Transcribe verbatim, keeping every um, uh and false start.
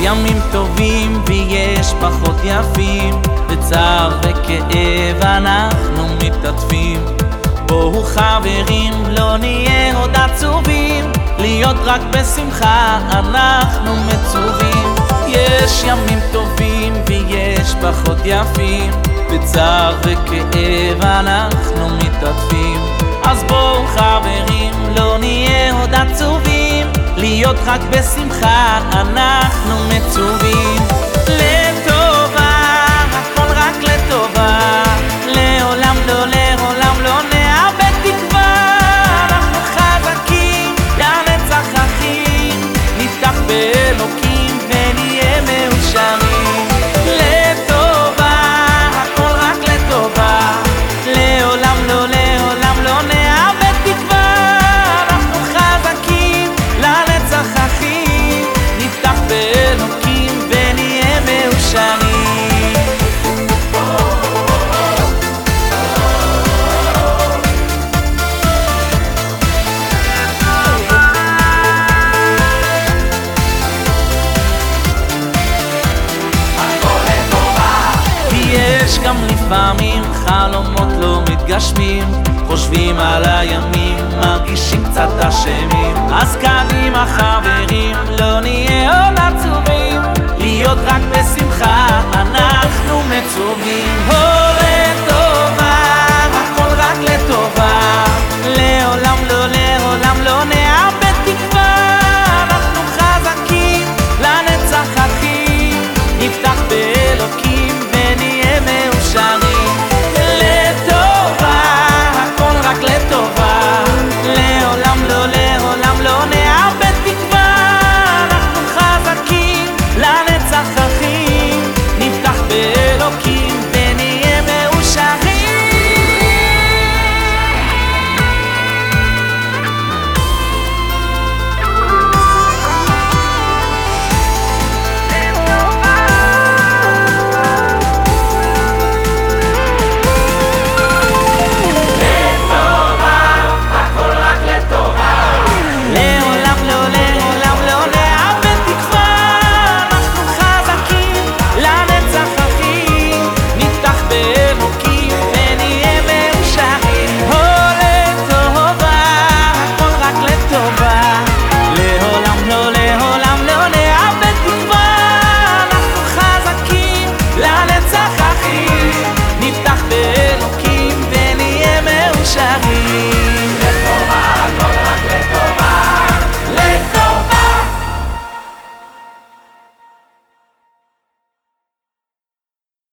ימים טובים ויש פחות יפים, בצער וכאב אנחנו מתעטפים. בואו חברים, לא נהיה עוד עצובים, להיות רק בשמחה אנחנו מצווים. יש ימים טובים ויש פחות יפים, בצער וכאב אנחנו מתעטפים. אז בואו חברים, לא נהיה עוד עצובים, להיות רק בשמחה אנחנו מצווים. לטובה, הכל רק לטובה, לעולם לא, לעולם לא נאבד תקווה. אנחנו חזקים, לנצח אחים, נפתח באלוקים ונהיה מאושרים. לטובה, הכל רק לטובה, לעולם לא, לעולם לא נאבד תקווה. אנחנו חזקים, לנצח אחים, נפתח באלוקים ונהיה מאושרים. יש גם לפעמים חלומות לא מתגשמים, חושבים על הימים, מרגישים קצת אשמים. אז קדימה חברים, לא נהיה עוד עצובים, להיות רק בשמחה אנחנו מצווים.